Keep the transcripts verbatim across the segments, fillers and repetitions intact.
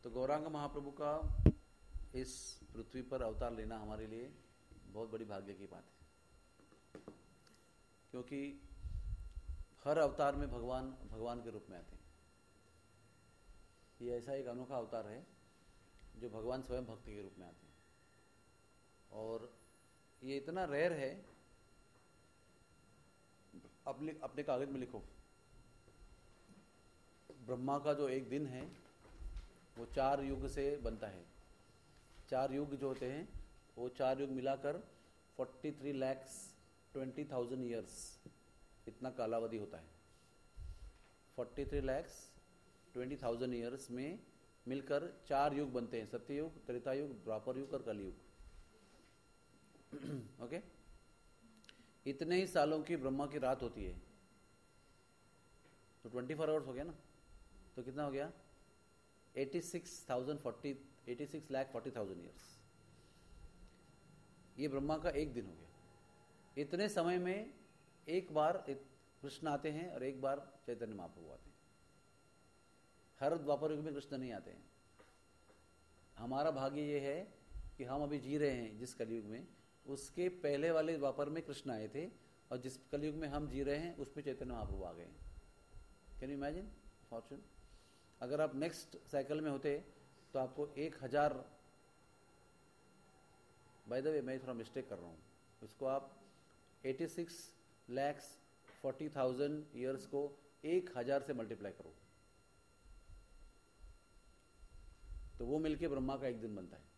तो गौरांग महाप्रभु का इस पृथ्वी पर अवतार लेना हमारे लिए बहुत बड़ी भाग्य की बात है, क्योंकि हर अवतार में भगवान भगवान के रूप में आते हैं। ये ऐसा एक अनोखा अवतार है जो भगवान स्वयं भक्त के रूप में आते हैं, और ये इतना रेयर है। अपने अपने कागज में लिखो, ब्रह्मा का जो एक दिन है वो चार युग से बनता है। चार युग जो होते हैं वो चार युग मिलाकर forty three lakhs twenty thousand years इतना कालावधि होता है। Forty three lakhs twenty thousand years में मिलकर चार युग बनते हैं, सत्ययुग, त्रेता युग, द्वापर युग और कलयुग। ओके, इतने ही सालों की ब्रह्मा की रात होती है, तो ट्वेंटी फोर आवर्स हो गया ना, तो कितना हो गया? Eighty six thousand forty eighty six lakh forty thousand years. ये ब्रह्मा का एक दिन हो गया। इतने समय में एक बार कृष्ण आते हैं और एक बार चैतन्य महाप्रभु आते हैं। हर द्वापर युग में कृष्ण नहीं आते हैं। हमारा भाग्य ये है कि हम अभी जी रहे हैं जिस कलयुग में, उसके पहले वाले द्वापर में कृष्ण आए थे, और जिस कलयुग में हम जी रहे हैं उसमें चैतन्य महाप्रभु आ गए हैं। Can you imagine fortune? अगर आप नेक्स्ट साइकिल में होते तो आपको एक हजार, बाय द वे मैं थोड़ा मिस्टेक कर रहा हूँ, इसको आप eighty six lakhs forty thousand years को एक हजार से मल्टीप्लाई करो, तो वो मिलके ब्रह्मा का एक दिन बनता है।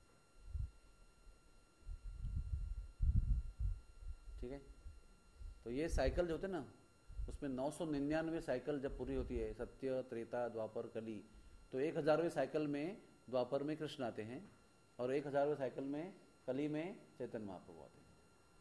ठीक है, तो ये साइकिल जो होते हैं ना, उसमें नौ सौ निन्यानवे साइकिल जब पूरी होती है, सत्य, त्रेता, द्वापर, कली, तो एक हजारवें साइकिल में द्वापर में कृष्ण आते हैं और एक हजारवें साइकिल में कली में चैतन्य महाप्रभु आते हैं।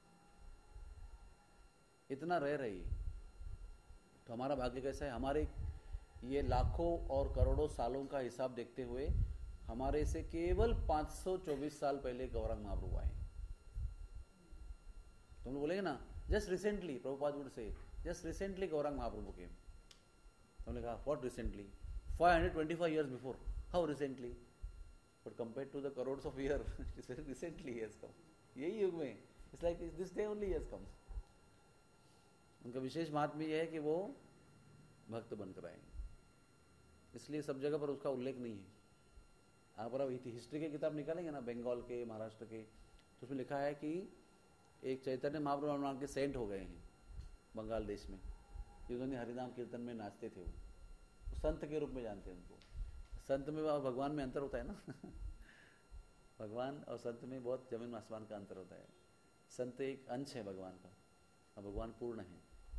इतना रेयर है ये। तो हमारा भाग्य कैसा है? हमारे ये लाखों और करोड़ों सालों का हिसाब देखते हुए हमारे से केवल पाँच सौ चौबीस साल पहले गौरांग महाप्रभु आए। तुम लोग बोलेंगे ना, जस्ट रिसेंटली प्रभुपाद वुड से, जस्ट रिसेंटली गौरांग महाप्रभु के। तुमने कहा what recently? Five hundred twenty five years before. How recently? But compare to the crores of year, it's very recently has come. यही युग में, it's like this day only has come. उनका विशेष महात्म्य यह है कि वो भक्त बनकर आए, इसलिए सब जगह पर उसका उल्लेख नहीं है। आप अगर हिस्ट्री की किताब निकालेंगे ना, बंगाल के, महाराष्ट्र के, तो उसमें लिखा है कि एक चैतन्य महाप्रभु नाम के सेंट हो गए हैं बंगाल देश में, जिन्होंने हरिनाम कीर्तन में नाचते थे। वो संत के रूप में जानते हैं उनको। संत में और भगवान में अंतर होता है ना। भगवान और संत में बहुत जमीन आसमान का अंतर होता है। संत एक अंश है भगवान का और भगवान पूर्ण है।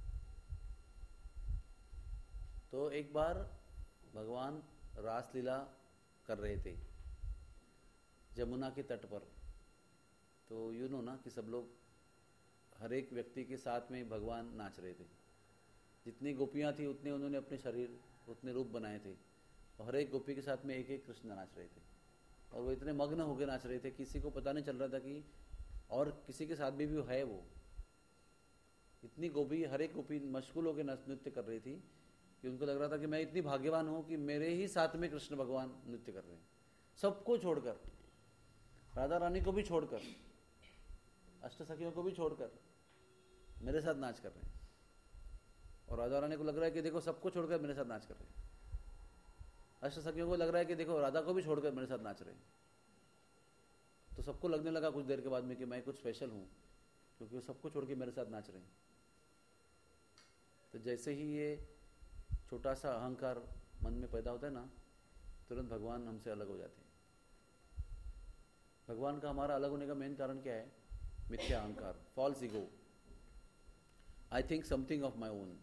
तो एक बार भगवान रासलीला कर रहे थे जमुना के तट पर। तो यू नो ना कि सब लोग, हर एक व्यक्ति के साथ में भगवान नाच रहे थे। जितनी गोपियां थी उतने उन्होंने अपने शरीर, उतने रूप बनाए थे, और हर एक गोपी के साथ में एक एक कृष्ण नाच रहे थे। और वो इतने मग्न होकर नाच रहे थे, किसी को पता नहीं चल रहा था कि और किसी के साथ भी, भी है वो। इतनी गोपी, हर एक गोपी मशगूल होकर नृत्य कर रही थी कि उनको लग रहा था कि मैं इतनी भाग्यवान हूँ कि मेरे ही साथ में कृष्ण भगवान नृत्य कर रहे हैं। सबको छोड़कर, राधा रानी को भी छोड़कर, अष्ट सखियों को भी छोड़कर मेरे साथ नाच कर रहे हैं। और राधा रानी को लग रहा है कि देखो सबको छोड़कर मेरे साथ नाच कर रहे हैं। अष्ट सखियों को लग रहा है कि देखो राधा को भी छोड़कर मेरे साथ नाच रहे हैं। तो सबको लगने लगा कुछ देर के बाद में कि मैं कुछ स्पेशल हूँ, क्योंकि वो सबको छोड़ के मेरे साथ नाच रहे हैं। तो जैसे ही ये छोटा सा अहंकार मन में पैदा होता है ना, तुरंत भगवान हमसे अलग हो जाते हैं। भगवान का हमारा अलग होने का मेन कारण क्या है? मिथ्या अहंकार, false ego. I think something of my own.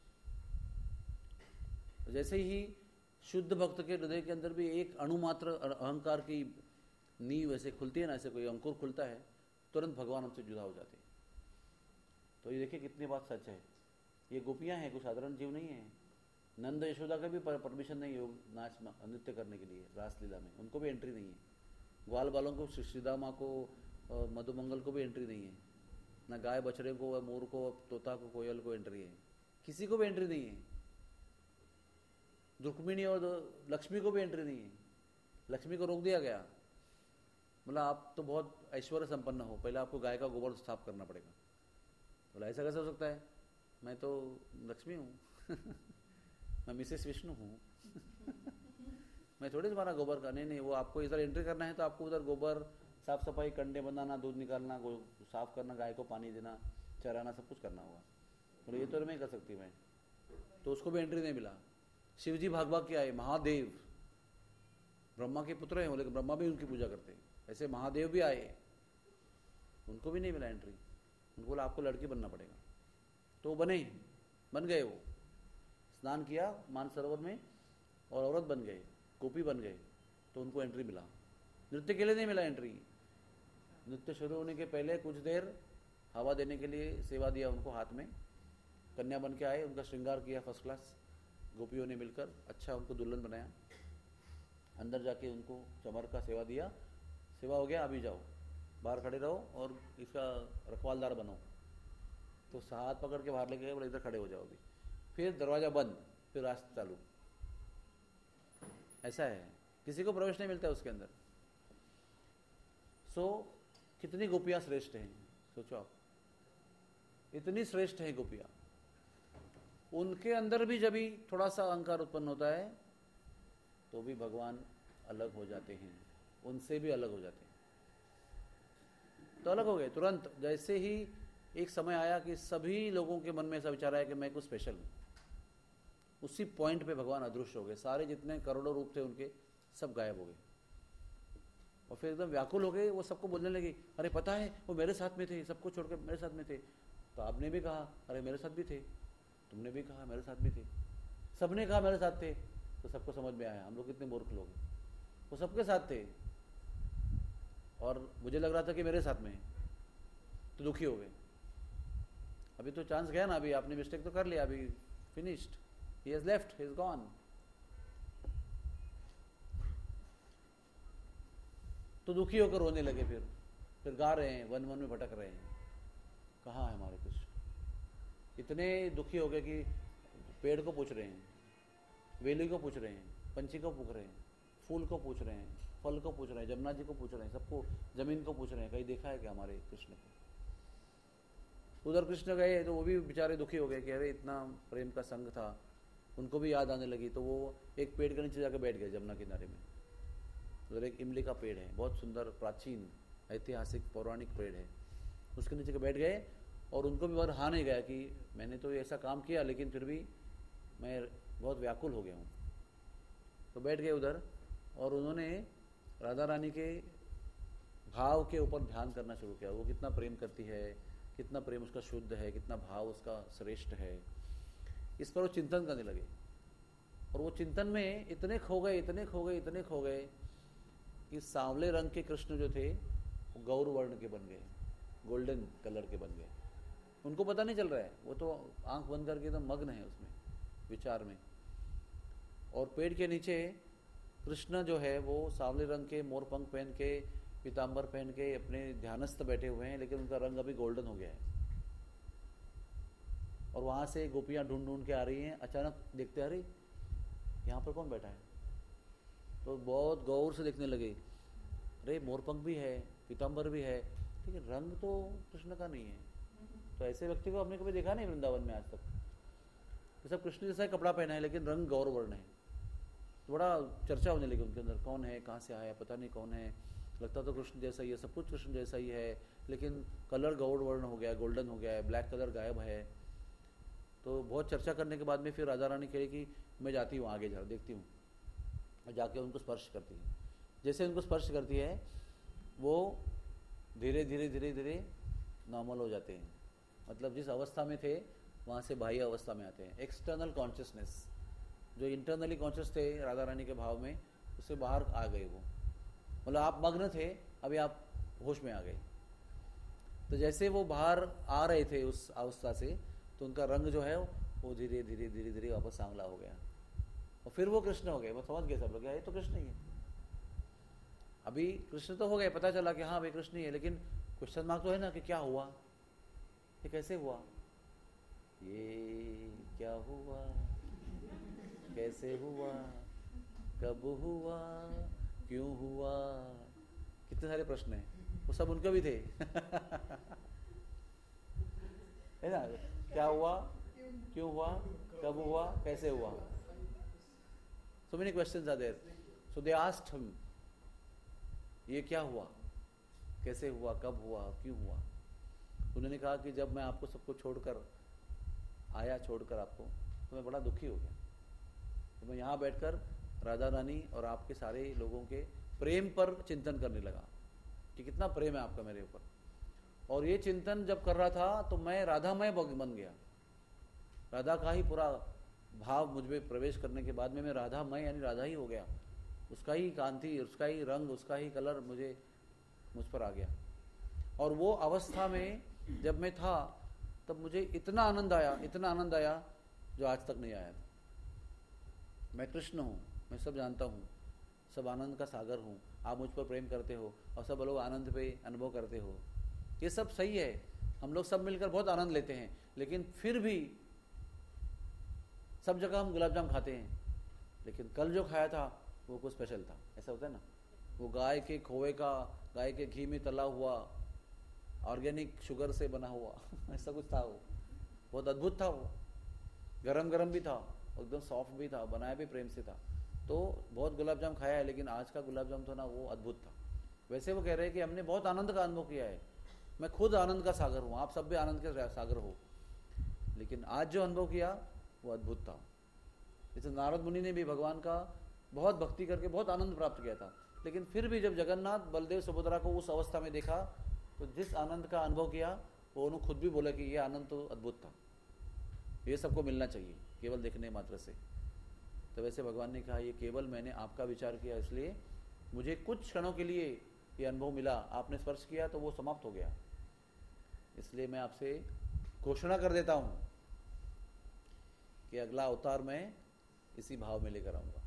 जैसे ही शुद्ध भक्त के हृदय के अंदर भी एक अणुमात्र अहंकार की नींव ऐसे खुलती है ना, ऐसे कोई अंकुर खुलता है, तुरंत भगवान हमसे जुदा हो जाते हैं। तो ये देखिए कितनी बात सच है। ये गोपियां हैं, कोई साधारण जीव नहीं है। नंद यशोदा का भी परमिशन नहीं है नाच नृत्य करने के लिए रासलीला में, उनको भी एंट्री नहीं है। ग्वाल बालों को, श्रीदा माँ को, मधुमंगल को भी एंट्री नहीं है। ना गाय बछड़े को, मोर को, तोता को, कोयल को एंट्री है। किसी को भी एंट्री नहीं है। रुक्मिणी और लक्ष्मी को भी एंट्री नहीं है। लक्ष्मी को रोक दिया गया, बोला आप तो बहुत ऐश्वर्य संपन्न हो, पहले आपको गाय का गोबर साफ करना पड़ेगा। बोला ऐसा कैसे हो सकता है, मैं तो लक्ष्मी हूँ मैं मिसेस विष्णु हूँ मैं थोड़ी तुम्हारा गोबर का, नहीं नहीं वो आपको इधर एंट्री करना है तो आपको उधर गोबर, साफ सफाई, कंडे बनाना, दूध निकालना, साफ करना, गाय को पानी देना, चराना, सब कुछ करना होगा। बोले ये तो नहीं कर सकती मैं, तो उसको भी एंट्री नहीं मिला। शिव जी भाग भाग के आए, महादेव ब्रह्मा के पुत्र हैं, लेकिन ब्रह्मा भी उनकी पूजा करते हैं, ऐसे महादेव भी आए, उनको भी नहीं मिला एंट्री। उनको बोला आपको लड़की बनना पड़ेगा, तो बने, बन गए, वो स्नान किया मानसरोवर में और औरत बन गए, गोपी बन गए, तो उनको एंट्री मिला। नृत्य के लिए नहीं मिला एंट्री, नृत्य शुरू होने के पहले कुछ देर हवा देने के लिए सेवा दिया उनको, हाथ में कन्या बन के आए, उनका श्रृंगार किया फर्स्ट क्लास, गोपियों ने मिलकर अच्छा उनको दुल्हन बनाया, अंदर जाके उनको चमर का सेवा दिया, सेवा हो गया अभी जाओ बाहर खड़े रहो और इसका रखवालदार बनो, तो हाथ पकड़ के बाहर लेके गए, बोले इधर खड़े हो जाओ अभी, फिर दरवाजा बंद, फिर रास्ता चालू। ऐसा है, किसी को प्रवेश नहीं मिलता है उसके अंदर। सो कितनी गोपियां श्रेष्ठ हैं, सोचो आप, इतनी श्रेष्ठ हैं गोपियां, उनके अंदर भी जब भी थोड़ा सा अहंकार उत्पन्न होता है तो भी भगवान अलग हो जाते हैं, उनसे भी अलग हो जाते हैं। तो अलग हो गए तुरंत, जैसे ही एक समय आया कि सभी लोगों के मन में ऐसा विचार आया कि मैं कुछ स्पेशल हूं, उसी पॉइंट पे भगवान अदृश्य हो गए, सारे जितने करोड़ों रूप थे उनके सब गायब हो गए, और फिर एकदम व्याकुल हो गए। वो सबको बोलने लगे, अरे पता है वो मेरे साथ में थे, सबको छोड़कर मेरे साथ में थे। तो आपने भी कहा अरे मेरे साथ भी थे, तुमने भी कहा मेरे साथ भी थे, सबने कहा मेरे साथ थे, तो सबको समझ में आया हम लोग कितने मूर्ख लोग हैं, वो सबके साथ थे और मुझे लग रहा था कि मेरे साथ में, तो दुखी हो गए। अभी तो चांस गया ना, अभी आपने मिस्टेक तो कर लिया, अभी finished, he has left, he is gone. तो दुखी होकर रोने लगे, फिर फिर गा रहे हैं, वन वन में भटक रहे हैं, कहाँ है हमारे कृष्ण। इतने दुखी हो गए कि पेड़ को पूछ रहे हैं, वेली को पूछ रहे हैं, पंछी को पूछ रहे हैं, फूल को पूछ रहे हैं, फल को पूछ रहे हैं, जमुना जी को पूछ रहे हैं, सबको, जमीन को पूछ रहे हैं, कहीं देखा है क्या हमारे कृष्ण को। उधर कृष्ण गए तो वो भी बेचारे दुखी हो गए कि अरे इतना प्रेम का संग था, उनको भी याद आने लगी। तो वो एक पेड़ के नीचे जाकर बैठ गए जमुना किनारे में। उधर एक इमली का पेड़ है, बहुत सुंदर प्राचीन ऐतिहासिक पौराणिक पेड़ है, उसके नीचे के बैठ गए। और उनको भी बार हाँ नहीं गया कि मैंने तो ऐसा काम किया, लेकिन फिर भी मैं बहुत व्याकुल हो गया हूँ। तो बैठ गए उधर, और उन्होंने राधा रानी के भाव के ऊपर ध्यान करना शुरू किया। वो कितना प्रेम करती है, कितना प्रेम उसका शुद्ध है, कितना भाव उसका श्रेष्ठ है, इस पर वो चिंतन करने लगे। और वो चिंतन में इतने खो गए, इतने खो गए, इतने खो गए कि सांवले रंग के कृष्ण जो थे वो गौर वर्ण के बन गए, गोल्डन कलर के बन गए। उनको पता नहीं चल रहा है, वो तो आंख बंद करके एकदम मग्न है उसमें, विचार में। और पेड़ के नीचे कृष्ण जो है वो सांवले रंग के मोरपंख पहन के, पीताम्बर पहन के अपने ध्यानस्थ बैठे हुए हैं, लेकिन उनका रंग अभी गोल्डन हो गया है। और वहां से गोपियां ढूंढ ढूंढ के आ रही हैं, अचानक देखते अरे यहाँ पर कौन बैठा है, तो बहुत गौर से देखने लगे, अरे मोरपंख भी है, पीताम्बर भी है, लेकिन रंग तो कृष्ण का नहीं है। तो ऐसे व्यक्ति को हमने कभी देखा नहीं वृंदावन में आज तक, तो सब कृष्ण जैसा ही कपड़ा पहना है, लेकिन रंग गौर वर्ण है। तो बड़ा चर्चा होने लगी उनके अंदर, कौन है, कहाँ से आया, पता नहीं कौन है, लगता तो कृष्ण जैसा ही है, सब कुछ कृष्ण जैसा ही है, लेकिन कलर गौर वर्ण हो गया, गोल्डन हो गया है, ब्लैक कलर गायब है। तो बहुत चर्चा करने के बाद में फिर राधा रानी कही कि मैं जाती हूँ आगे, जा देखती हूँ, और जाके उनको स्पर्श करती है। जैसे उनको स्पर्श करती है वो धीरे धीरे धीरे धीरे नॉर्मल हो जाते हैं, मतलब जिस अवस्था में थे वहाँ से बाह्य अवस्था में आते हैं। एक्सटर्नल कॉन्शियसनेस, जो इंटरनली कॉन्शियस थे राधा रानी के भाव में, उससे बाहर आ गए वो, मतलब आप मग्न थे, अभी आप होश में आ गए। तो जैसे वो बाहर आ रहे थे उस अवस्था से, तो उनका रंग जो है वो धीरे धीरे धीरे धीरे वापस सांवला हो गया, और फिर वो कृष्ण हो गए। वो समझ गए सब लोग, ये तो कृष्ण ही है। अभी कृष्ण तो हो गए, पता चला कि हाँ भाई कृष्ण ही है, लेकिन क्वेश्चन मार्क तो है ना कि क्या हुआ, ये कैसे हुआ, ये क्या हुआ, कैसे हुआ, कब हुआ, क्यों हुआ, कितने सारे प्रश्न हैं, वो सब उनके भी थे है ना, क्या हुआ, क्यों हुआ, कब हुआ, कैसे हुआ, so many questions are there. So they asked him, ये क्या हुआ, कैसे हुआ, कब हुआ, क्यों हुआ। उन्होंने कहा कि जब मैं आपको सबको छोड़कर आया, छोड़कर आपको, तो मैं बड़ा दुखी हो गया। तो मैं यहाँ बैठकर राधा रानी और आपके सारे लोगों के प्रेम पर चिंतन करने लगा कि कितना प्रेम है आपका मेरे ऊपर। और ये चिंतन जब कर रहा था तो मैं राधामय बन गया। राधा का ही पूरा भाव मुझ में प्रवेश करने के बाद में मैं राधामय यानी राधा ही हो गया। उसका ही कांति, उसका ही रंग, उसका ही कलर मुझे मुझ पर आ गया। और वो अवस्था में जब मैं था तब मुझे इतना आनंद आया, इतना आनंद आया जो आज तक नहीं आया था। मैं कृष्ण हूँ, मैं सब जानता हूँ, सब आनंद का सागर हूँ, आप मुझ पर प्रेम करते हो और सब लोग आनंद पे अनुभव करते हो, ये सब सही है, हम लोग सब मिलकर बहुत आनंद लेते हैं। लेकिन फिर भी सब जगह हम गुलाब जाम खाते हैं, लेकिन कल जो खाया था वो कुछ स्पेशल था। ऐसा होता है ना, वो गाय के खोए का, गाय के घी में तला हुआ, ऑर्गेनिक शुगर से बना हुआ ऐसा कुछ था, वो बहुत अद्भुत था, वो गरम गरम भी था, एकदम सॉफ्ट भी था, बनाया भी प्रेम से था। तो बहुत गुलाब जाम खाया है, लेकिन आज का गुलाब जाम तो ना वो अद्भुत था। वैसे वो कह रहे हैं कि हमने बहुत आनंद का अनुभव किया है, मैं खुद आनंद का सागर हूँ, आप सब भी आनंद के सागर हो, लेकिन आज जो अनुभव किया वो अद्भुत था। जैसे नारद मुनि ने भी भगवान का बहुत भक्ति करके बहुत आनंद प्राप्त किया था, लेकिन फिर भी जब जगन्नाथ बलदेव सुभद्रा को उस अवस्था में देखा तो जिस आनंद का अनुभव किया वो उन्होंने खुद भी बोला कि ये आनंद तो अद्भुत था, ये सबको मिलना चाहिए केवल देखने मात्र से। तो वैसे भगवान ने कहा ये केवल मैंने आपका विचार किया, इसलिए मुझे कुछ क्षणों के लिए ये अनुभव मिला, आपने स्पर्श किया तो वो समाप्त हो गया। इसलिए मैं आपसे घोषणा कर देता हूँ कि अगला अवतार मैं इसी भाव में लेकर आऊँगा।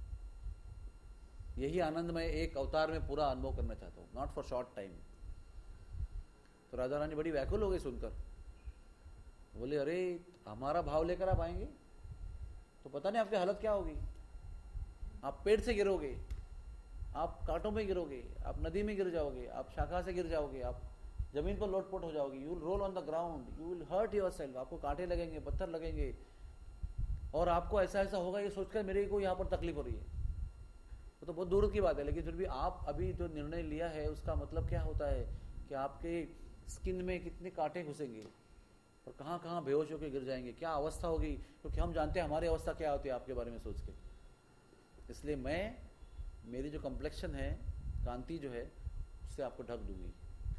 यही आनंद मैं एक अवतार में पूरा अनुभव करना चाहता हूँ, नॉट फॉर शॉर्ट टाइम। तो राधा रानी बड़ी व्याकुल हो गई सुनकर, बोले अरे हमारा भाव लेकर आप आएंगे तो पता नहीं आपकी हालत क्या होगी, आप पेड़ से गिरोगे, आप कांटों में गिरोगे, आप नदी में गिर जाओगे, आप शाखा से गिर जाओगे, आप जमीन पर लोटपोट हो जाओगे, you will roll on the ground, you will hurt yourself, आपको कांटे लगेंगे, पत्थर लगेंगे, और आपको ऐसा ऐसा होगा ये सोचकर मेरे को यहाँ पर तकलीफ हो रही है। वो तो बहुत दूर की बात है, लेकिन फिर भी आप अभी जो निर्णय लिया है उसका मतलब क्या होता है कि आपके स्किन में कितने कांटे घुसेंगे और कहाँ कहाँ बेहोश होकर गिर जाएंगे, क्या अवस्था होगी, क्योंकि हम जानते हैं हमारी अवस्था क्या होती है आपके बारे में सोच के। इसलिए मैं, मेरी जो कम्प्लेक्शन है, कांति जो है, उससे आपको ढक दूंगी।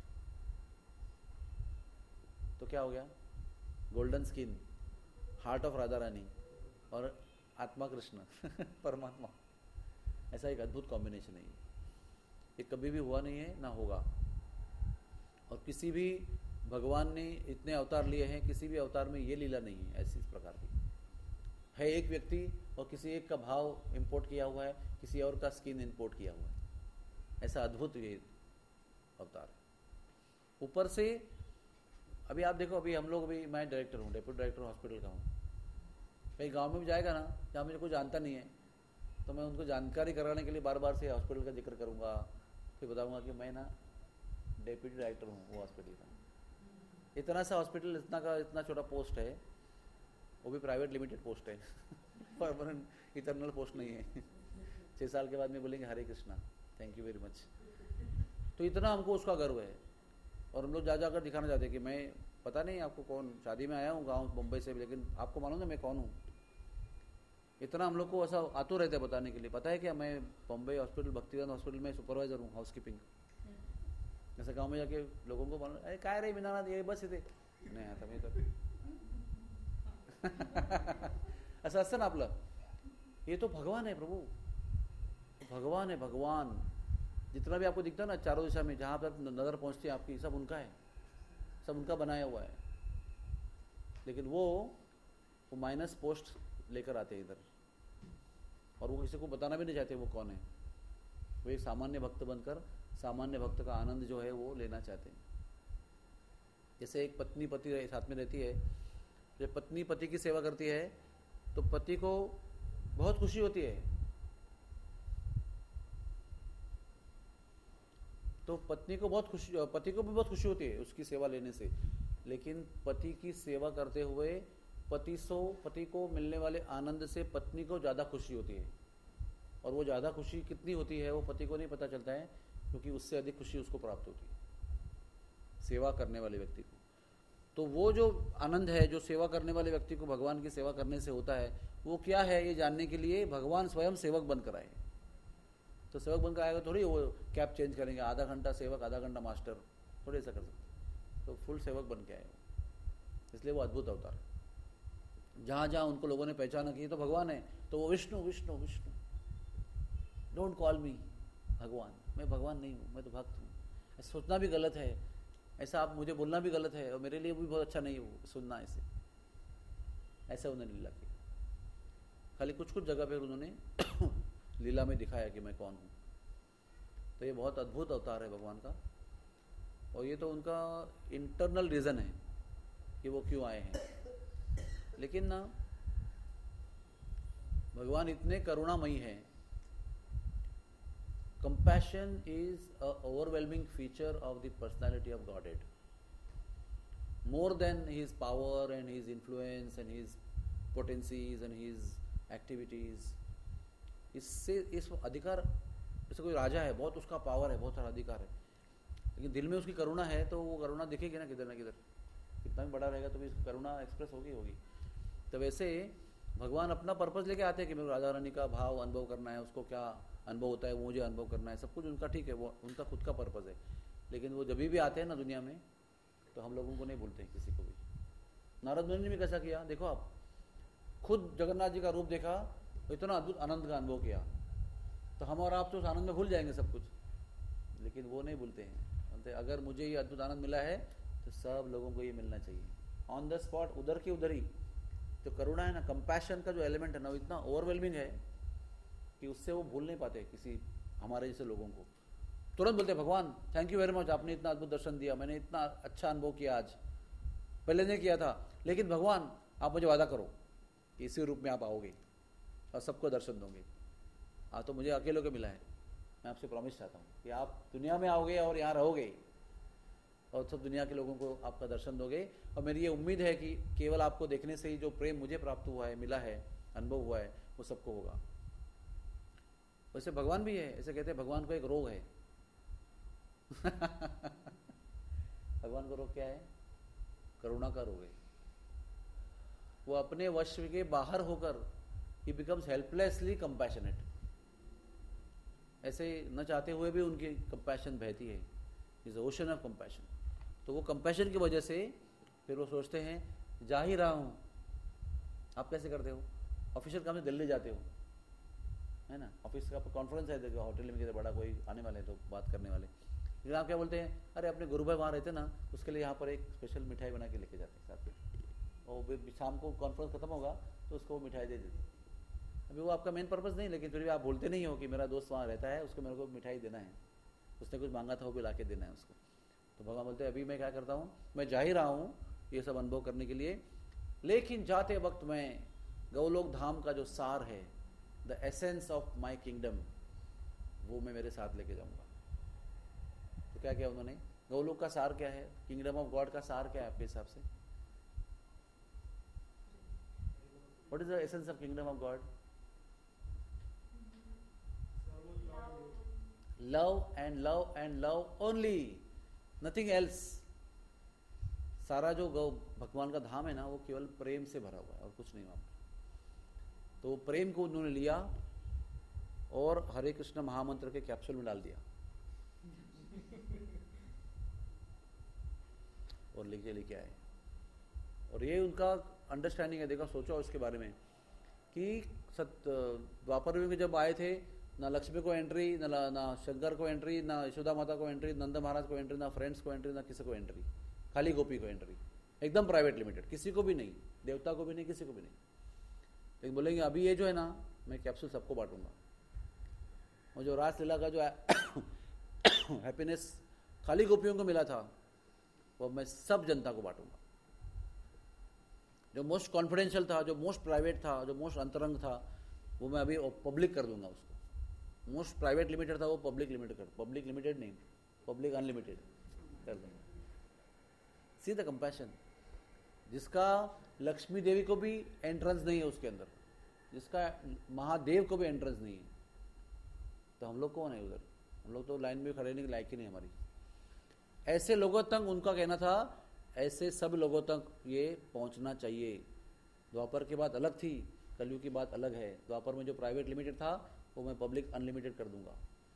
तो क्या हो गया, golden skin, heart of Radha Rani और आत्मा कृष्ण परमात्मा, ऐसा एक अद्भुत कॉम्बिनेशन है। ये कभी भी हुआ नहीं है, ना होगा। और किसी भी भगवान ने इतने अवतार लिए हैं, किसी भी अवतार में ये लीला नहीं है ऐसी इस प्रकार की है। एक व्यक्ति और किसी एक का भाव इंपोर्ट किया हुआ है, किसी और का स्किन इंपोर्ट किया हुआ है, ऐसा अद्भुत ये अवतार है। ऊपर से अभी आप देखो, अभी हम लोग, अभी मैं डायरेक्टर हूँ, डेप्यूटी डायरेक्टर हॉस्पिटल का हूँ, कहीं गांव में भी जाएगा ना जहाँ मुझे कोई जानता नहीं है तो मैं उनको जानकारी कराने के लिए बार बार से हॉस्पिटल का जिक्र करूँगा, फिर बताऊँगा कि मैं ना डेप्यूटी डायरेक्टर हूँ वो हॉस्पिटल का। इतना सा हॉस्पिटल, इतना का इतना छोटा पोस्ट है, वो भी प्राइवेट लिमिटेड पोस्ट है परमानेंट इटर्नल पोस्ट नहीं है। छः साल के बाद में बोलेंगे Hare Krishna, thank you very much. तो इतना हमको उसका गर्व है, और हम लोग जा जाकर दिखाना चाहते हैं कि मैं, पता नहीं आपको कौन, शादी में आया हूँ गांव मुंबई से, लेकिन आपको मालूम है मैं कौन हूँ। इतना हम लोग को ऐसा आतुर रहते हैं बताने के लिए। पता है क्या, मैं बम्बई हॉस्पिटल, भक्तिवेदांत हॉस्पिटल में सुपरवाइजर हूँ, हाउस कीपिंग। जैसे गाँव में जाके लोगों को मालूम, अरे काय रे मीनानाथ, ये बस इथे नाही आता मी तर असं असतं ना आपलं। ये तो भगवान है प्रभु, भगवान है, भगवान। जितना भी आपको दिखता है ना चारों दिशा में, जहाँ पर नज़र पहुँचती है आपकी, सब उनका है, सब उनका बनाया हुआ है। लेकिन वो वो माइनस पोस्ट लेकर आते हैं इधर, और वो किसी को बताना भी नहीं चाहते वो कौन है। वो एक सामान्य भक्त बनकर सामान्य भक्त का आनंद जो है वो लेना चाहते हैं। जैसे एक पत्नी पति साथ में रहती है, जब पत्नी पति की सेवा करती है तो पति को बहुत खुशी होती है, तो पत्नी को बहुत खुशी, पति को भी बहुत खुशी होती है उसकी सेवा लेने से, लेकिन पति की सेवा करते हुए पति सो पति को मिलने वाले आनंद से पत्नी को ज़्यादा खुशी होती है। और वो ज़्यादा खुशी कितनी होती है वो पति को नहीं पता चलता है, क्योंकि उससे अधिक खुशी उसको प्राप्त होती है सेवा करने वाले व्यक्ति को। तो वो जो आनंद है जो सेवा करने वाले व्यक्ति को भगवान की सेवा करने से होता है, वो क्या है ये जानने के लिए भगवान स्वयं सेवक बनकर आए। तो सेवक बनकर आएगा थोड़ी वो कैब चेंज करेंगे, आधा घंटा सेवक आधा घंटा मास्टर, थोड़ी ऐसा कर सकते। तो फुल सेवक बन के आए वो, इसलिए वो अद्भुत अवतार है। जहाँ जहाँ उनको लोगों ने पहचाना की तो भगवान है, तो वो Vishnu Vishnu Vishnu, don't call me Bhagwan, मैं भगवान नहीं हूँ, मैं तो भक्त हूँ। सोचना भी गलत है, ऐसा आप मुझे बोलना भी गलत है, और मेरे लिए भी बहुत अच्छा नहीं है सुनना ऐसे। ऐसा उन्होंने लीला किया, खाली कुछ कुछ जगह पे उन्होंने लीला में दिखाया कि मैं कौन हूँ। तो ये बहुत अद्भुत अवतार है भगवान का, और ये तो उनका इंटरनल रीज़न है कि वो क्यों आए हैं। लेकिन ना भगवान इतने करुणामयी हैं। Compassion is a overwhelming feature of the personality of Godhead. More than his power and his influence and his potencies and his activities. इससे इस अधिकार, जैसे कोई राजा है, बहुत उसका पावर है, बहुत सारा अधिकार है, लेकिन दिल में उसकी करुणा है, तो वो करुणा दिखेगी ना किधर ना किधर। कितना भी बड़ा रहेगा तो भी उसकी करुणा एक्सप्रेस होगी होगी तो वैसे भगवान अपना पर्पस लेके आते हैं कि मेरे राजा रानी का भाव अनुभव करना है, उसको क्या अनुभव होता है वो मुझे अनुभव करना है, सब कुछ उनका ठीक है, वो उनका खुद का पर्पस है। लेकिन वो जब भी आते हैं ना दुनिया में, तो हम लोगों को नहीं भूलते हैं किसी को भी। नारद मुनि ने भी कैसा किया, देखो आप खुद जगन्नाथ जी का रूप देखा तो इतना अद्भुत आनंद का अनुभव किया, तो हम और आप तो उस आनंद में भूल जाएंगे सब कुछ, लेकिन वो नहीं भूलते हैं। बोलते अगर मुझे ये अद्भुत आनंद मिला है तो सब लोगों को ये मिलना चाहिए ऑन द स्पॉट, उधर की उधर ही। तो करुणा है ना, कंपैशन का जो एलिमेंट है ना, वो इतना ओवरवेलमिंग है कि उससे वो भूल नहीं पाते किसी हमारे जैसे लोगों को। तुरंत बोलते भगवान थैंक यू वेरी मच, आपने इतना अद्भुत दर्शन दिया, मैंने इतना अच्छा अनुभव किया आज, पहले नहीं किया था, लेकिन भगवान आप मुझे वादा करो कि इसी रूप में आप आओगे और सबको दर्शन दोगे। हाँ तो मुझे अकेले को मिला है, मैं आपसे प्रॉमिस चाहता हूँ कि आप दुनिया में आओगे और यहाँ रहोगे और सब दुनिया के लोगों को आपका दर्शन दोगे। और मेरी ये उम्मीद है कि केवल आपको देखने से ही जो प्रेम मुझे प्राप्त हुआ है, मिला है, अनुभव हुआ है, वो सबको होगा। वैसे भगवान भी है, ऐसे कहते हैं भगवान को एक रोग है भगवान को रोग क्या है? करुणा का रोग है। वो अपने वश के बाहर होकर ही बिकम्स हेल्पलेसली कंपैशनेट। ऐसे न चाहते हुए भी उनकी कंपैशन बहती है, इज ओशन ऑफ कंपैशन। तो वो कंपैशन की वजह से फिर वो सोचते हैं जा ही रहा हूँ। आप कैसे करते हो? ऑफिशियल काम से दिल्ली जाते हो, है ना, ऑफिस का कॉन्फ्रेंस है, देखो होटल में किधर बड़ा कोई आने वाले तो बात करने वाले, लेकिन आप क्या बोलते हैं, अरे अपने गुरु भाई वहाँ रहते ना, उसके लिए यहाँ पर एक स्पेशल मिठाई बना के लेके जाते हैं साथ में, और शाम को कॉन्फ्रेंस खत्म होगा तो उसको वो मिठाई दे देते। अभी वो आपका मेन पर्पस नहीं, लेकिन फिर भी आप बोलते नहीं हो कि मेरा दोस्त वहाँ रहता है, उसको मेरे को मिठाई देना है, उसने कुछ मांगा था वो भी ला के देना है उसको। तो भगवान बोलते हैं अभी मैं क्या करता हूँ, मैं जा ही रहा हूँ ये सब अनुभव करने के लिए, लेकिन जाते वक्त मैं गौलोक धाम का जो सार है, the essence of my kingdom, वो मैं मेरे साथ लेके जाऊंगा। तो क्या किया उन्होंने? गौलोक का सार क्या है, किंगडम ऑफ गॉड का सार क्या है आपके हिसाब से? What is the essence of kingdom of God? Love and love and love only, nothing else. सारा जो गौ भगवान का धाम है ना, वो केवल प्रेम से भरा हुआ है और कुछ नहीं वहां पर। तो प्रेम को उन्होंने लिया और हरे कृष्ण महामंत्र के कैप्सूल में डाल दिया और लेके लेके आए। और ये उनका अंडरस्टैंडिंग है। देखो सोचो इसके बारे में कि सत द्वापर युग में जब आए थे, ना लक्ष्मी को एंट्री, ना ना शंकर को एंट्री, ना यशोदा माता को एंट्री, नंद महाराज को एंट्री, ना फ्रेंड्स को एंट्री, ना किसी को एंट्री, खाली गोपी को एंट्री, एकदम प्राइवेट लिमिटेड, किसी को भी नहीं, देवता को भी नहीं, किसी को भी नहीं। लेकिन बोलेंगे अभी ये जो है ना, मैं कैप्सूल सबको बांटूंगा, और जो रासलीला का जो हैप्पीनेस खाली गोपियों को मिला था, वो मैं सब जनता को बांटूंगा। जो मोस्ट कॉन्फिडेंशियल था, जो मोस्ट प्राइवेट था, जो मोस्ट अंतरंग था, वो मैं अभी पब्लिक कर दूंगा उसको। मोस्ट प्राइवेट लिमिटेड था वो पब्लिक लिमिटेड कर, पब्लिक लिमिटेड नहीं, पब्लिक अनलिमिटेड कर देंगे। सी द कंपैशन, जिसका लक्ष्मी देवी को भी एंट्रेंस नहीं है उसके अंदर, जिसका महादेव को भी एंट्रेंस नहीं है, तो हम लोग कौन है उधर? हम लोग तो लाइन में खड़े नहीं, लायक ही नहीं हमारी। ऐसे लोगों तक उनका कहना था, ऐसे सब लोगों तक ये पहुंचना चाहिए। द्वापर की बात अलग थी, कलयुग की बात अलग है। द्वापर में जो प्राइवेट लिमिटेड था वो मैं पब्लिक अनलिमिटेड कर दूंगा।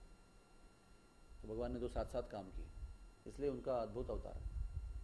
तो भगवान ने तो साथ साथ काम किए, इसलिए उनका अद्भुत अवतार है।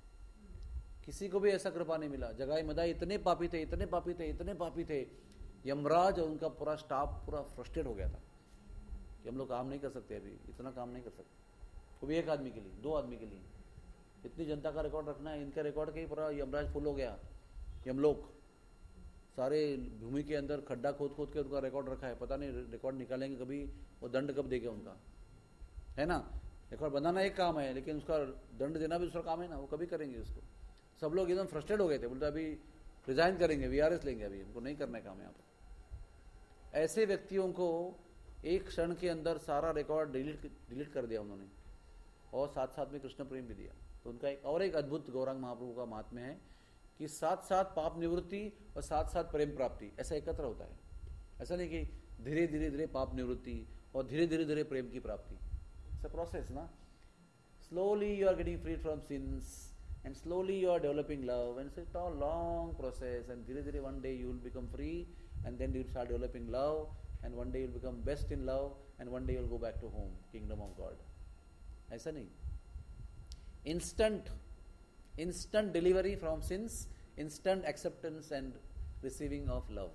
किसी को भी ऐसा कृपा नहीं मिला। जगाई मदाई इतने पापी थे, इतने पापी थे, इतने पापी थे, यमराज और उनका पूरा स्टाफ पूरा फ्रस्ट्रेट हो गया था कि हम लोग काम नहीं कर सकते, अभी इतना काम नहीं कर सकते। वो भी एक आदमी के लिए, दो आदमी के लिए, इतनी जनता का रिकॉर्ड रखना है। इनके रिकॉर्ड के ही पूरा यमराज फुल हो गया। यमलोक सारे भूमि के अंदर खड्डा खोद खोद के उनका रिकॉर्ड रखा है। पता नहीं रिकॉर्ड निकालेंगे कभी, वो दंड कब देगा उनका, है ना। रिकॉर्ड बनाना एक काम है, लेकिन उसका दंड देना भी दूसरा काम है ना, वो कभी करेंगे उसको। सब लोग एकदम फ्रस्ट्रेट हो गए थे, बोलते अभी रिजाइन करेंगे, वीआरएस लेंगे, अभी हमको नहीं करना है काम यहाँ पर। ऐसे व्यक्तियों को एक क्षण के अंदर सारा रिकॉर्ड डिलीट डिलीट कर दिया उन्होंने, और साथ साथ में कृष्ण प्रेम भी दिया। तो उनका एक और एक अद्भुत गौरांग महाप्रभु का महात्म्य है कि साथ साथ पाप निवृत्ति और साथ साथ प्रेम प्राप्ति ऐसा एकत्र होता है। ऐसा नहीं कि धीरे धीरे धीरे पाप निवृत्ति और धीरे धीरे धीरे प्रेम की प्राप्ति। इट्स अ प्रोसेस ना। Slowly you are getting free from sins and slowly you are developing love, and it's a long process, and dhire dhire one day you will become free, and then you will start developing love, and one day you will become best in love, and one day you will go back to home, kingdom of God. ऐसा नहीं, instant instant delivery from sins, instant acceptance and receiving of love,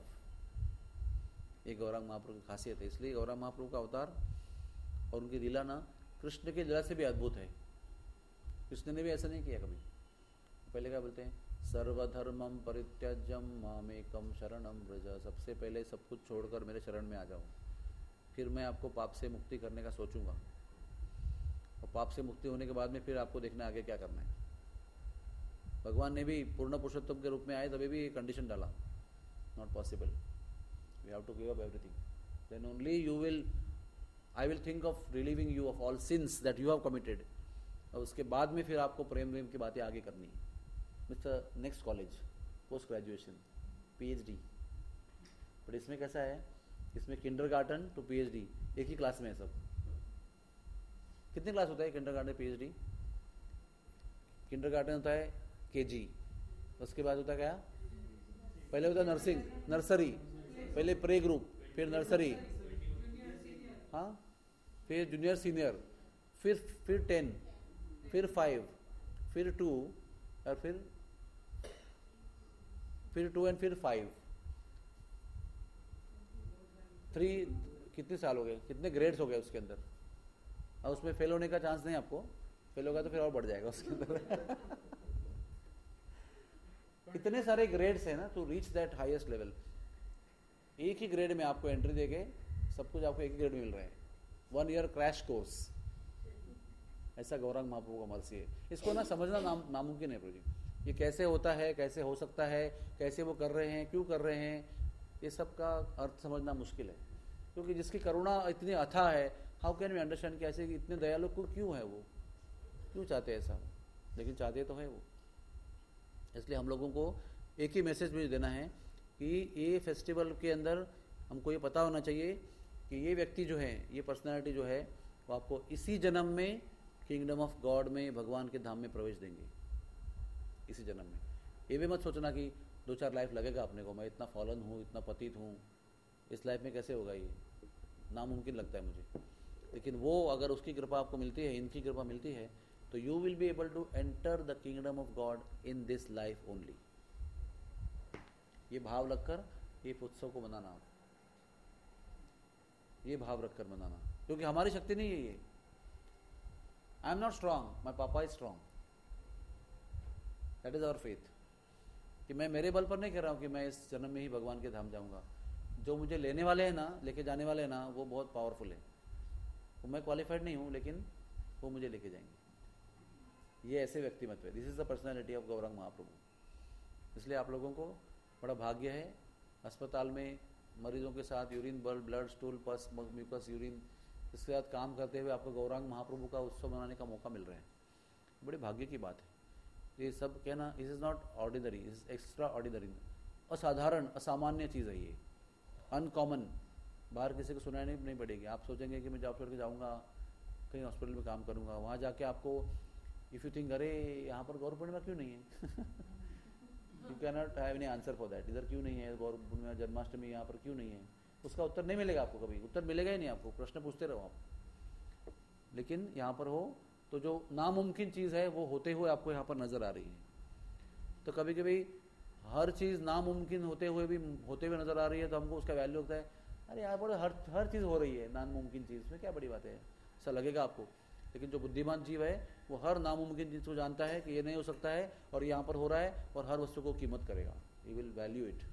ये गौरांग महाप्रभु की खासियत है। इसलिए गौरांग महाप्रभु का अवतार और उनकी लीला ना कृष्ण की लीला से भी अद्भुत है। कृष्ण ने भी ऐसा नहीं किया कभी। पहले क्या बोलते हैं, सर्वधर्मम परित्यज्यम मामेकम शरणम व्रज, सबसे पहले सब कुछ छोड़कर मेरे शरण में आ जाओ, फिर मैं आपको पाप से मुक्ति करने का सोचूंगा, और पाप से मुक्ति होने के बाद में फिर आपको देखना आगे क्या करना है। भगवान ने भी पूर्ण पुरुषोत्तम के रूप में आए तभी भी कंडीशन डाला, not possible, we have to give up everything, then only you will I will think of relieving you of all sins that you have committed, और उसके बाद में फिर आपको प्रेम प्रेम की बातें आगे करनी है। Mister next college, post graduation, PhD. But इसमें कैसा है, इसमें किंडरगार्टन टू पीएचडी एक ही क्लास में है सब। कितने क्लास होता है किंडरगार्टन पीएचडी? किंडरगार्टन होता है केजी, उसके बाद होता है क्या, पहले होता है नर्सिंग, नर्सरी, पहले प्रे ग्रुप, फिर नर्सरी, हाँ, फिर जूनियर सीनियर, फिर फिर टेन, फिर फाइव, फिर टू, और फिर फिर टू एंड फिर फाइव, थ्री। कितने साल हो गए, कितने ग्रेड्स हो गए उसके अंदर, और उसमें फेल होने का चांस नहीं आपको। फेल होगा तो फिर और बढ़ जाएगा उसके अंदर। इतने सारे ग्रेड्स हैं ना to reach that highest level. एक ही ग्रेड में आपको एंट्री देके सब कुछ आपको एक ही ग्रेड में मिल रहा है, वन ईयर क्रैश कोर्स। ऐसा गौरांग महाप्रभु का मर्सी है। इसको ना समझना नाम नामुमकिन है प्रभु जी। ये कैसे होता है, कैसे हो सकता है, कैसे वो कर रहे हैं, क्यों कर रहे हैं, ये सब का अर्थ समझना मुश्किल है। क्योंकि जिसकी करुणा इतनी अथाह है, हाउ कैन वी अंडरस्टैंड कि ऐसे इतने दयालु को क्यों है, वो क्यों चाहते हैं ऐसा, लेकिन चाहते तो है वो। इसलिए हम लोगों को एक ही मैसेज भी देना है कि ये फेस्टिवल के अंदर हमको ये पता होना चाहिए कि ये व्यक्ति जो है, ये पर्सनैलिटी जो है, वो आपको इसी जन्म में किंगडम ऑफ गॉड में, भगवान के धाम में प्रवेश देंगे, इसी जन्म में। ये भी मत सोचना कि दो चार लाइफ लगेगा अपने को, मैं इतना फॉलन हूँ, इतना पतित हूँ, इस लाइफ में कैसे होगा, ये नामुमकिन लगता है मुझे। लेकिन वो अगर उसकी कृपा आपको मिलती है, इनकी कृपा मिलती है, तो you will be able to enter the kingdom of God in this life only. ये भाव रखकर ये उत्सव को मनाना, ये भाव रखकर मनाना, क्योंकि हमारी शक्ति नहीं है ये। I am not strong, my papa is strong, that is our faith. कि मैं मेरे बल पर नहीं कह रहा हूँ कि मैं इस जन्म में ही भगवान के धाम जाऊँगा। जो मुझे लेने वाले हैं ना, लेके जाने वाले हैं ना, वो बहुत पावरफुल है। तो मैं क्वालिफाइड नहीं हूँ, लेकिन वो मुझे लेके जाएंगे। ये ऐसे व्यक्तिमत्व है। This is the personality of Gauranga Mahaprabhu. इसलिए आप लोगों को बड़ा भाग्य है। अस्पताल में मरीजों के साथ urine, blood, stool, pus, mucus, urine इसके साथ काम करते हुए आपको गौरांग महाप्रभु का उत्सव मनाने का मौका मिल रहा है, बड़े भाग्य की बात है। ये सब कहना इस is not ordinary, is extraordinary, असाधारण असामान्य चीज़ है ये, अनकॉमन। बाहर किसी को सुनाई नहीं, नहीं पड़ेगी। आप सोचेंगे कि मैं जॉब छोड़ के जाऊँगा कहीं हॉस्पिटल में काम करूँगा, वहाँ जाके आपको इफ़ यू थिंक अरे यहाँ पर गौर पूर्णिमा क्यों नहीं है you can not have any answer for that, इधर क्यों नहीं है गौर पूर्णिमा जन्माष्टमी, यहाँ पर क्यों नहीं है, उसका उत्तर नहीं मिलेगा आपको, कभी उत्तर मिलेगा ही नहीं आपको, प्रश्न पूछते रहो आप। लेकिन यहाँ पर हो तो जो नामुमकिन चीज़ है वो होते हुए आपको यहाँ पर नज़र आ रही है। तो कभी कभी हर चीज़ नामुमकिन होते हुए भी होते हुए नज़र आ रही है तो हमको उसका वैल्यू होता है, अरे यहाँ पर हर हर चीज़ हो रही है, नामुमकिन चीज़ में क्या बड़ी बात है, ऐसा लगेगा आपको। लेकिन जो बुद्धिमान जीव है वो हर नामुमकिन चीज़ को जानता है कि ये नहीं हो सकता है और यहाँ पर हो रहा है, और हर वस्तु को कीमत करेगा, ही विल वैल्यू इट।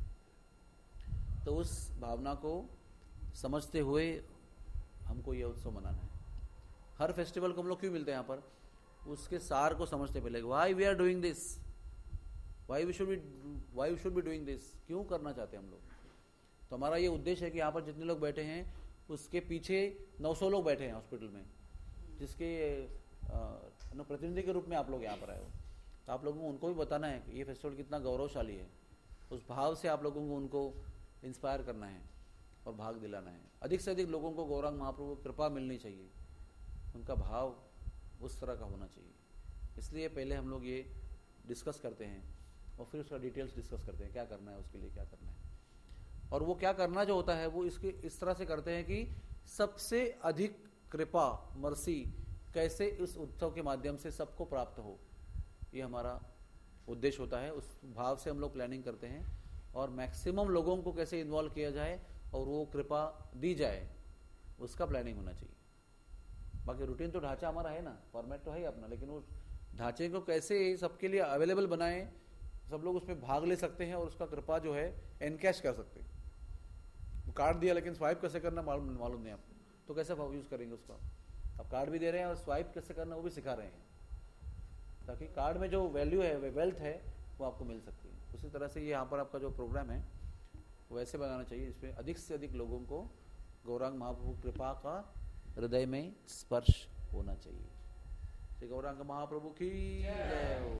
तो उस भावना को समझते हुए हमको ये उत्सव मनाना है। हर फेस्टिवल को हम लोग क्यों मिलते हैं यहाँ पर, उसके सार को समझते पहले, why we are doing this, why we should be why we should be doing this, क्यों करना चाहते हैं हम लोग। तो हमारा ये उद्देश्य है कि यहाँ पर जितने लोग बैठे हैं उसके पीछे नौ सौ लोग बैठे हैं हॉस्पिटल में, जिसके प्रतिनिधि के रूप में आप लोग यहाँ पर आए हो। तो आप लोगों को उनको भी बताना है कि ये फेस्टिवल कितना गौरवशाली है, उस भाव से आप लोगों को उनको इंस्पायर करना है और भाग दिलाना है। अधिक से अधिक लोगों को गौरांग महाप्रभु की कृपा मिलनी चाहिए, उनका भाव उस तरह का होना चाहिए। इसलिए पहले हम लोग ये डिस्कस करते हैं और फिर उसका डिटेल्स डिस्कस करते हैं, क्या करना है, उसके लिए क्या करना है। और वो क्या करना जो होता है वो इसके इस तरह से करते हैं कि सबसे अधिक कृपा मर्सी कैसे इस उत्सव के माध्यम से सबको प्राप्त हो, ये हमारा उद्देश्य होता है। उस भाव से हम लोग प्लानिंग करते हैं और मैक्सिमम लोगों को कैसे इन्वॉल्व किया जाए और वो कृपा दी जाए, उसका प्लानिंग होना चाहिए। बाकी रूटीन तो ढांचा हमारा है ना, फॉर्मेट तो है ही अपना, लेकिन उस ढांचे को कैसे सबके लिए अवेलेबल बनाएं, सब लोग उसमें भाग ले सकते हैं और उसका कृपा जो है एनकैश कर सकते हैं। कार्ड दिया लेकिन स्वाइप कैसे करना मालूम मालूम नहीं आपको, तो कैसे यूज़ करेंगे उसका। आप कार्ड भी दे रहे हैं और स्वाइप कैसे करना वो भी सिखा रहे हैं, ताकि कार्ड में जो वैल्यू है, वेल्थ है, वो आपको मिल सकती है। उसी तरह से ये यहाँ पर आपका जो प्रोग्राम है वो ऐसे बनाना चाहिए इसमें अधिक से अधिक लोगों को गौरांग महाप्रभु कृपा का हृदय में स्पर्श होना चाहिए। श्री गौरांग महाप्रभु की जय हो।